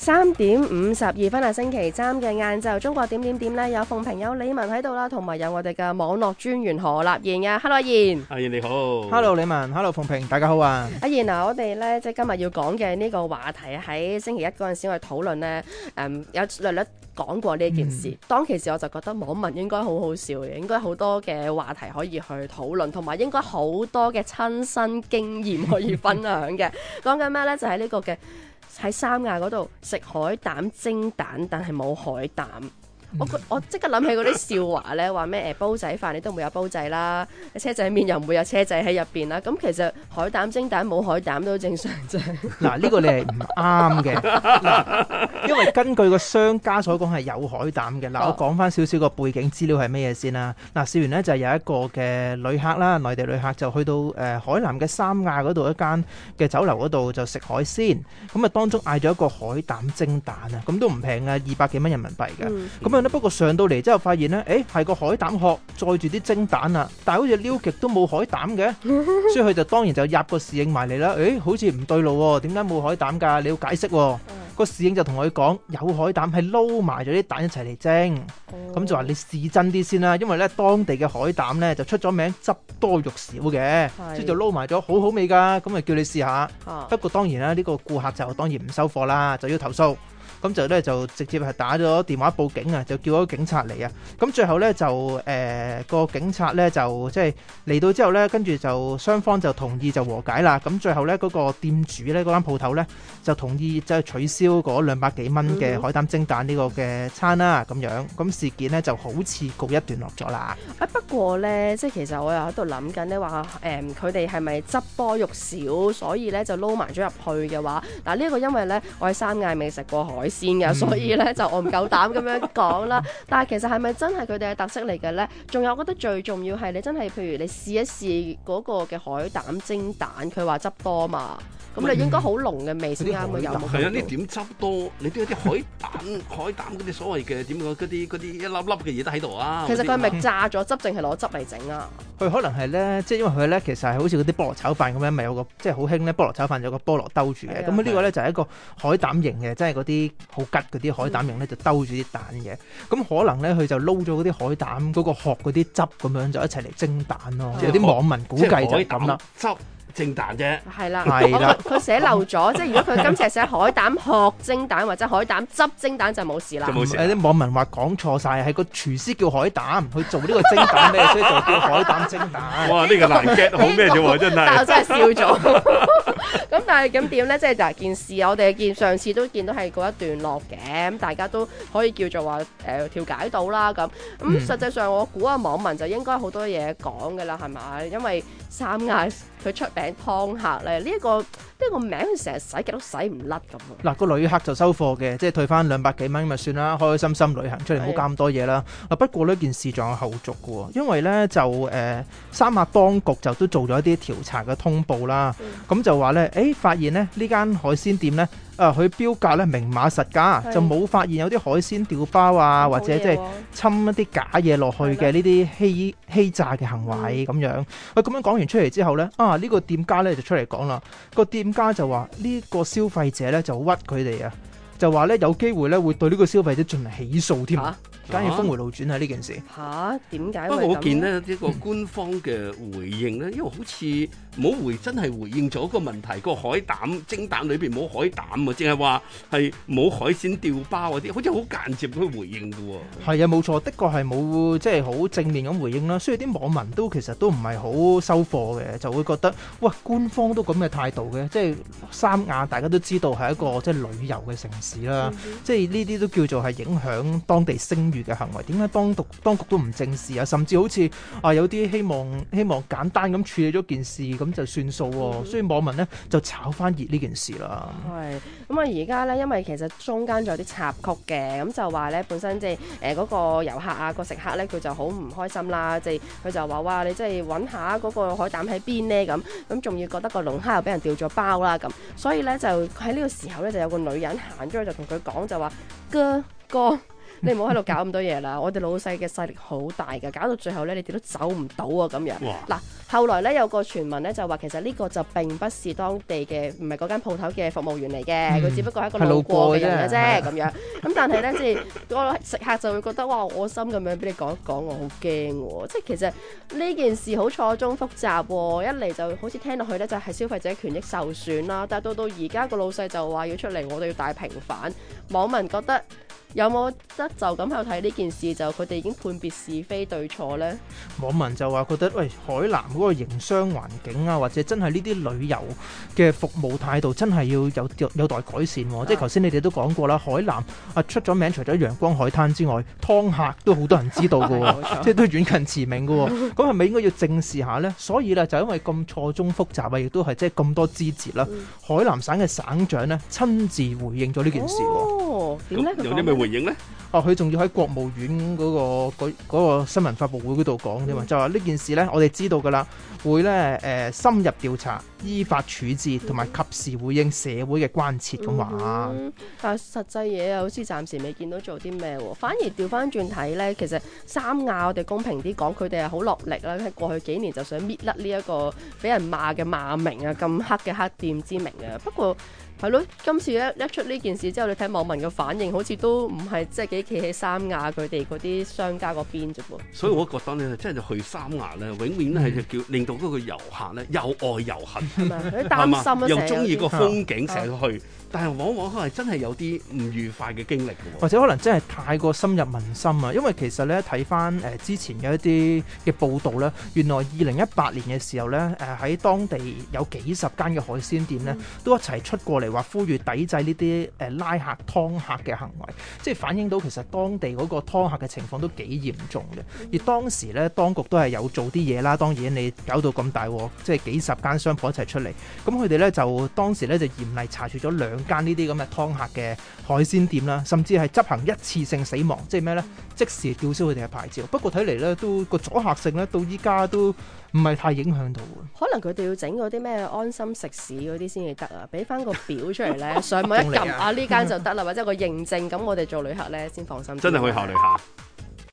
3:52啊，星期三嘅晏晝，中國點呢？有鳳萍有李文喺度啦，同埋有我哋嘅網絡專員何立彥啊 ，Hello 阿彥， 阿彥你好 ，Hello 李文 ，Hello 鳳萍，大家好啊！ 阿彥啊，我哋咧即係今日要講嘅呢個話題喺星期一嗰陣時我哋討論咧，有略略講過呢件事。當其時我就覺得網民應該好好笑嘅，應該好多嘅話題可以去討論，同埋應該好多嘅親身經驗可以分享嘅。講緊咩咧？就係呢個嘅。喺三亞嗰度食海膽蒸蛋，但係冇海膽。我即刻諗起嗰啲笑話咧，話咩煲仔飯你都唔會有煲仔啦，車仔麵又唔會有車仔喺入邊啦。咁其實海膽蒸蛋冇海膽都正常啫。 嗱，呢個你係唔啱嘅，因為根據個商家所講係有海膽嘅。嗱，我講翻少少個背景資料係咩嘢先啦。嗱，事緣呢就係有一個嘅旅客啦，內地旅客就去到海南嘅三亞嗰度一間嘅酒樓嗰度就食海鮮，咁啊當中嗌咗一個海膽蒸蛋啊，咁都唔平啊，200幾蚊人民幣嘅。咁不過上到嚟之後發現呢，係個海膽殼載住啲蒸蛋啊，但係好似撩極都冇海膽嘅，所以佢就當然就入個侍應埋嚟啦。好似唔對路喎，點解冇海膽㗎？你要解釋喎。個侍應就同佢講有海膽係撈埋咗啲蛋一齊嚟蒸，咁就話你試真啲先啦，因為咧當地嘅海膽咧就出咗名汁多肉少嘅，所以就撈埋咗好好味㗎，咁咪叫你試下。不過當然啦，呢個顧客就當然唔收貨啦，就要投訴。咁就咧就直接係打咗電話報警啊，就叫咗警察嚟啊。咁最後咧就個警察咧就即係嚟到之後咧，跟住就雙方就同意就和解啦。咁最後咧嗰個店主咧嗰間鋪頭咧就同意即係取消嗰200幾蚊嘅海膽蒸蛋呢個嘅餐啦。咁樣咁事件咧就好似告一段落咗啦。 不過咧即係其實我又喺度諗緊咧話佢哋係咪汁多肉少，所以咧就撈埋咗入去嘅話，嗱呢個因為咧我喺三亞未食過海鮮嘅，所以咧就我唔夠膽咁樣講啦。但係其實係咪真係佢哋嘅特色嚟嘅咧？仲有我覺得最重要係你真係譬如你試一試嗰個嘅海膽蒸蛋，佢話汁多嘛，咁你應該好濃嘅味先啱嘅，有冇？ 係啊，呢點汁多，你都有啲海膽嗰啲所謂嘅點講嗰啲一粒粒嘅嘢都喺度啊。 其實佢係咪炸咗汁，定係攞汁嚟整啊？ 佢可能係咧，即係因為佢咧其實係好似嗰啲菠蘿炒飯咁樣，咪有個即係好興咧，菠蘿炒飯有個菠蘿兜住嘅。咁呢個咧就係一個海膽型嘅，即係嗰啲好吉嗰啲海膽型咧就兜住啲蛋嘅。咁可能咧佢就撈咗嗰啲海膽嗰個殼嗰啲汁咁樣就一齊嚟蒸蛋咯。有啲網民估計就係咁啦。 蒸蛋啫， 係啦，佢寫漏咗，即係如果佢今次係寫海膽殼蒸蛋或者海膽汁蒸蛋就冇事啦。 有啲網民話講錯晒，係個廚師叫海膽去做呢個蒸蛋咩，所以就叫海膽蒸蛋。 哇！呢個難 get 好咩啫喎，真係。 但我真係笑咗。咁但係咁點咧？即係就係件事，我哋上次都見到係告一段落嘅，咁大家都可以叫做話調解到啦。咁實際上我估啊，網民就應該好多嘢講㗎啦，係咪？因為三亞佢出名湯客咧，呢個名佢成日洗極都洗唔甩咁。嗱， 個旅客就收貨嘅，即係退翻200幾蚊咪算啦，開開心心旅行出嚟，唔好搞咁多嘢啦。不過呢件事仲有後續嘅喎，因為咧就三亞當局就都做咗一啲調查嘅通報啦。咁就話咧，發現咧呢間海鮮店咧，佢標價咧明碼實價，就冇發現有啲海鮮掉包啊，或者即係侵一啲假嘢落去嘅呢啲欺詐嘅行為咁樣。咁樣講完出嚟之後咧，呢個店家咧就出嚟講啦，個店家就話呢個消費者咧就屈佢哋啊，就話咧有機會咧會對呢個消費者進行起訴添。梗係峰迴路轉啊！呢件事點解？ 不過我見呢個官方嘅回應咧，因為好似冇真係回應咗個問題，個海膽蒸蛋裏邊冇海膽啊，淨係話係冇海鮮掉包嗰啲，好似好間接去回應嘅喎。 係啊，冇錯，的確係冇即係好正面咁回應啦。所以啲網民都其實都唔係好收貨嘅，就會覺得哇，官方都咁嘅態度嘅，即係三亞大家都知道係一個即係旅遊嘅城市啦，即係呢啲都叫做係影響當地聲嘅行為，點解當局都唔正視啊？甚至好似有啲希望簡單咁處理咗件事咁就算數喎。所以網民呢就炒翻熱呢件事啦。 係咁啊！而家呢，因為其實中間仲有啲插曲嘅，咁就話呢本身即係嗰個遊客啊，個食客呢，佢就好唔開心啦，即係佢就話哇，你即係揾下嗰個海膽喺邊呢？咁仲要覺得個龍蝦又俾人掉咗包啦咁，所以呢，就喺呢個時候呢，就有個女人行咗去就同佢講就話哥。 你唔好喺度搞咁多嘢啦。我哋老細嘅勢力好大㗎，搞到最後咧，你哋都走唔到啊咁樣。嗱，後來咧有個傳聞咧就話，其實呢個就並不是當地嘅，唔係嗰間鋪頭嘅服務員嚟嘅，佢只不過係一個路過嘅人嘅啫咁樣。咁但係咧，即係個食客就會覺得哇，我心咁樣俾你講一講，我好驚喎。即係其實呢件事好錯綜複雜喎，一嚟就好似聽落去咧就係消費者權益受損啦，但係到而家個老細就話要出嚟，我哋要大平反。網民覺得有冇得就咁喺度睇呢件事，就佢哋已經判別是非對錯呢？ 網民就話覺得喂，海南嗰個營商環境啊，或者真係呢啲旅遊嘅服務態度真係要有待改善喎。即係頭先你哋都講過啦，海南啊出咗名，除咗陽光海灘之外，湯客都好多人知道嘅喎，即係都遠近馳名嘅喎。咁係咪應該要正視下呢？所以咧就因為咁錯綜複雜啊，亦都係即係咁多枝節啦。海南省嘅省長呢親自回應咗呢件事喎。 點咧？ 有啲咩回應呢？ 佢仲要喺國務院嗰個新聞發佈會嗰度講啫嘛，就話呢件事呢，我哋知道㗎啦，會呢深入調查、依法處置同埋及時回應社會嘅關切咁話。 但係實際嘢又好似暫時未見到做啲咩喎，反而調翻轉睇呢，其實三亞我哋公平啲講，佢哋係好落力啦，喺過去幾年就想搣甩呢一個俾人罵嘅罵名啊，咁黑嘅黑店之名啊。不過係咯，今次一出呢件事之後，你睇網民嘅反應，好似都唔係即係幾企喺三亞佢哋嗰啲商家嗰邊啫噃。 所以我覺得咧，真係去三亞咧，永遠咧係叫令到嗰個遊客咧又愛又恨， 係咪？佢擔心啊， 又中意個風景成日去，但係往往可能真係有啲唔愉快嘅經歷嘅喎。 或者可能真係太過深入民心啊！因為其實咧睇翻之前有一啲嘅報道咧，原來2018年嘅時候咧喺當地有幾十間嘅海鮮店咧，都一齊出過嚟話呼籲抵制呢啲拉客湯客嘅行為，即係反映到其實當地嗰個湯客嘅情況都幾嚴重嘅。而當時咧，當局都係有做啲嘢啦。當然你搞到咁大鑊，即係幾十間商鋪一齊出嚟，咁佢哋咧就當時咧就嚴厲查處咗2間呢啲咁嘅湯客嘅海鮮店啦，甚至係執行一次性死亡，即係咩呢？即時吊銷佢哋嘅牌照。不過睇嚟咧都個阻嚇性咧到依家都唔係太影響到嘅。 可能佢哋要整嗰啲咩安心食肆嗰啲先至得啊！俾翻個表出嚟咧，上網一撳啊呢間就得啦，或者有個認證，咁我哋做旅客咧先放心。 真係可以考慮下。